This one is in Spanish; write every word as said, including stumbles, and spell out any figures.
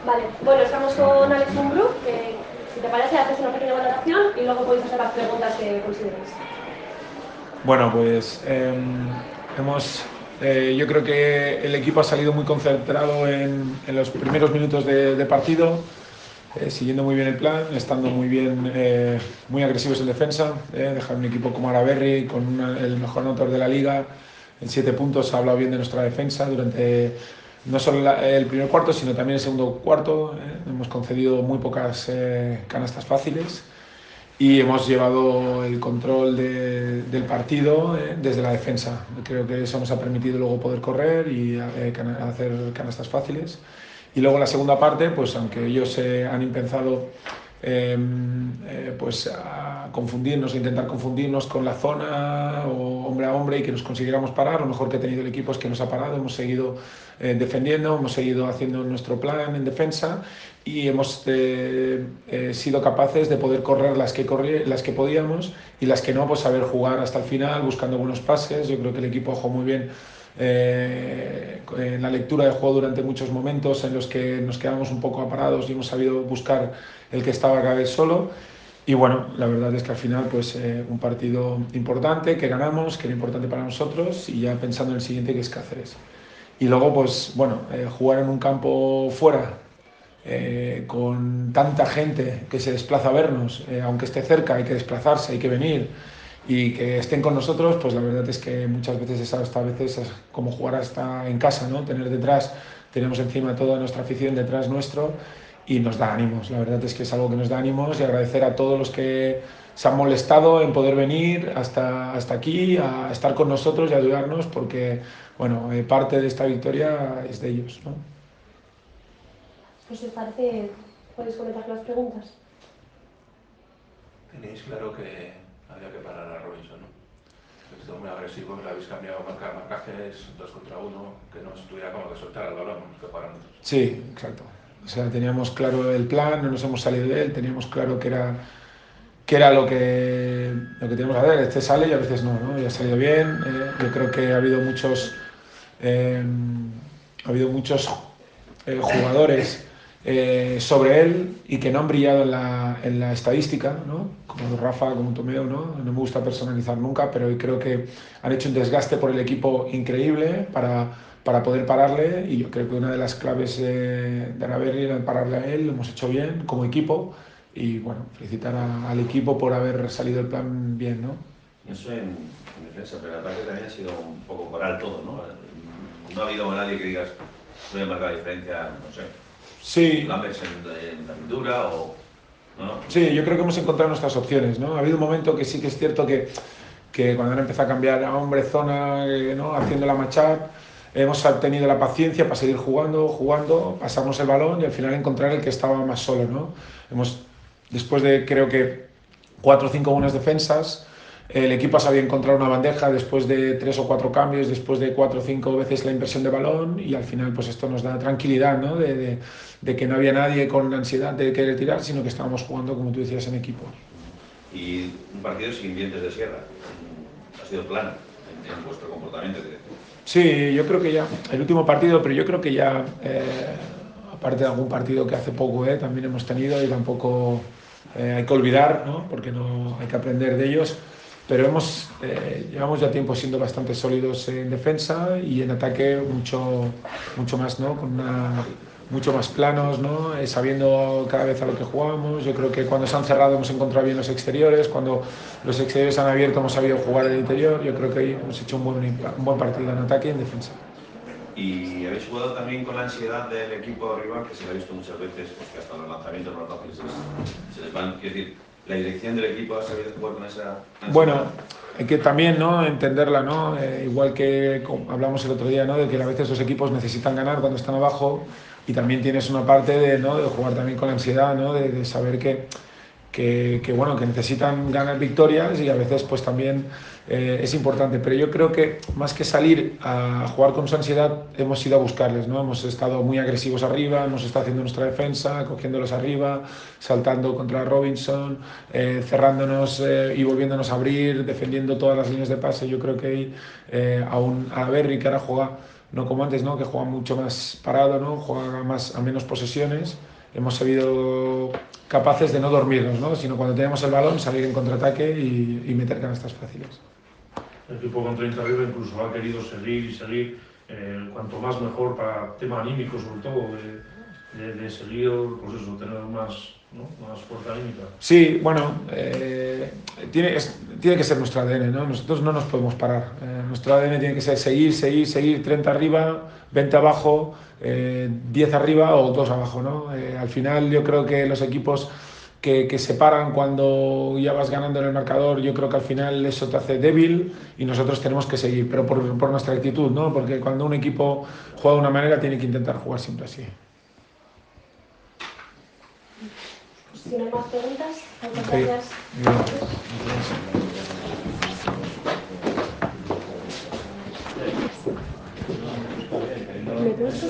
Vale, bueno, estamos con Alex Mumbrú, que si te parece haces una pequeña valoración y luego podéis hacer las preguntas que consideréis. Bueno, pues eh, hemos, eh, yo creo que el equipo ha salido muy concentrado en, en los primeros minutos de, de partido, eh, siguiendo muy bien el plan, estando muy bien, eh, muy agresivos en defensa, eh, dejar un equipo como Araberri con una, el mejor anotador de la liga, en siete puntos ha hablado bien de nuestra defensa durante no solo la, el primer cuarto, sino también el segundo cuarto. Eh, hemos concedido muy pocas eh, canastas fáciles y hemos llevado el control de, del partido eh, desde la defensa. Creo que eso nos ha permitido luego poder correr y eh, hacer canastas fáciles. Y luego la segunda parte, pues aunque ellos eh, han empezado eh, eh, pues a confundirnos, a intentar confundirnos con la zona o hombre a hombre y que nos consiguiéramos parar, lo mejor que ha tenido el equipo es que nos ha parado, hemos seguido eh, defendiendo, hemos seguido haciendo nuestro plan en defensa y hemos eh, eh, sido capaces de poder correr las que, corri las que podíamos y las que no, pues saber jugar hasta el final, buscando buenos pases. Yo creo que el equipo jugó muy bien eh, en la lectura de juego durante muchos momentos en los que nos quedamos un poco aparados y hemos sabido buscar el que estaba cada vez solo. Y bueno, la verdad es que al final pues eh, un partido importante que ganamos, que era importante para nosotros y ya pensando en el siguiente que es Cáceres. Y luego pues bueno, eh, jugar en un campo fuera eh, con tanta gente que se desplaza a vernos, eh, aunque esté cerca hay que desplazarse, hay que venir y que estén con nosotros, pues la verdad es que muchas veces es hasta a veces es como jugar hasta en casa, ¿no? Tener detrás, tenemos encima toda nuestra afición detrás nuestro y nos da ánimos, la verdad es que es algo que nos da ánimos y agradecer a todos los que se han molestado en poder venir hasta, hasta aquí, a estar con nosotros y ayudarnos porque, bueno, eh, parte de esta victoria es de ellos, ¿no? Pues si os parece, podéis comenzar con las preguntas. Tenéis claro que había que parar a Robinson, ¿no? Que estuvo muy agresivo, que le habéis cambiado marca, marcajes dos contra uno, que no estuviera como que soltar el balón, que paran. Sí, exacto. O sea, teníamos claro el plan, no nos hemos salido de él, teníamos claro que era, que era lo, que, lo que teníamos que hacer. Este sale y a veces no, ¿no? Y ha salido bien. Eh, yo creo que ha habido muchos, eh, ha habido muchos eh, jugadores eh, sobre él y que no han brillado en la, en la estadística, ¿no? Como Rafa, como Tomeo, ¿no? No me gusta personalizar nunca, pero creo que han hecho un desgaste por el equipo increíble para, para poder pararle y yo creo que una de las claves eh, de Araberri era pararle a él, lo hemos hecho bien como equipo y bueno, felicitar a, al equipo por haber salido el plan bien, ¿no? Eso en, en defensa, pero el ataque también ha sido un poco coral todo, ¿no? No ha habido nadie que digas, voy a marcar la diferencia, no sé. Sí. Lammers en, en la pintura o... ¿no? Sí, yo creo que hemos encontrado nuestras opciones, ¿no? Ha habido un momento que sí que es cierto que, que cuando han empezado a cambiar a hombre, zona, eh, ¿no? Haciendo la matchup, hemos tenido la paciencia para seguir jugando, jugando, pasarnos el balón y al final encontrar el que estaba más solo, ¿no? Hemos, después de creo que cuatro o cinco buenas defensas, el equipo ha sabido encontrar una bandeja después de tres o cuatro cambios, después de cuatro o cinco veces la inversión de balón y al final pues esto nos da tranquilidad, ¿no? de, de, de que no había nadie con ansiedad de querer tirar, sino que estábamos jugando, como tú decías, en equipo. Y un partido sin dientes de sierra, ha sido plano en, en vuestro comportamiento. Sí, yo creo que ya, el último partido, pero yo creo que ya, eh, aparte de algún partido que hace poco eh, también hemos tenido y tampoco eh, hay que olvidar, ¿no? Porque no hay que aprender de ellos. Pero hemos, eh, llevamos ya tiempo siendo bastante sólidos en defensa y en ataque mucho, mucho más, ¿no? Con una, mucho más planos, ¿no? Eh, sabiendo cada vez a lo que jugamos. Yo creo que cuando se han cerrado hemos encontrado bien los exteriores, cuando los exteriores se han abierto hemos sabido jugar en el interior. Yo creo que ahí hemos hecho un buen, un buen partido en ataque y en defensa. Y habéis jugado también con la ansiedad del equipo rival, que se lo ha visto muchas veces, pues que hasta los lanzamientos más fáciles se, se les van, quiero decir, la dirección del equipo ha sabido jugar con esa ansiedad. Bueno, hay que también, ¿no? Entenderla, ¿no? Eh, igual que hablamos el otro día, ¿no? De que a veces los equipos necesitan ganar cuando están abajo y también tienes una parte de, ¿no? De jugar también con la ansiedad, ¿no? De, de saber que, que, que, bueno, que necesitan ganar victorias y a veces pues también eh, es importante, pero yo creo que más que salir a jugar con su ansiedad hemos ido a buscarles, ¿no? Hemos estado muy agresivos arriba, hemos estado haciendo nuestra defensa, cogiéndolos arriba, saltando contra Robinson, eh, cerrándonos eh, y volviéndonos a abrir, defendiendo todas las líneas de pase. Yo creo que eh, aún a Berry, que ahora juega no como antes, ¿no? Que juega mucho más parado, ¿no? Juega más, a menos posesiones. Hemos sido capaces de no dormirnos, ¿no? Sino cuando tenemos el balón salir en contraataque y, y meter canastas fáciles. El equipo con treinta arriba incluso ha querido seguir y seguir, eh, cuanto más mejor para tema anímico, sobre todo, de, de, de seguir, pues eso, tener más, ¿no? Más fuerza anímica. Sí, bueno, eh, tiene, es, tiene que ser nuestro A D N, ¿no? Nosotros no nos podemos parar. Eh, nuestro A D N tiene que ser seguir, seguir, seguir, treinta arriba, veinte abajo, eh, diez arriba o dos abajo, ¿no? Eh, al final yo creo que los equipos que, que se paran cuando ya vas ganando en el marcador, yo creo que al final eso te hace débil y nosotros tenemos que seguir, pero por, por nuestra actitud, ¿no? Porque cuando un equipo juega de una manera tiene que intentar jugar siempre así. Si no hay más preguntas, muchas Okay. gracias. Gracias. ¿Me puedes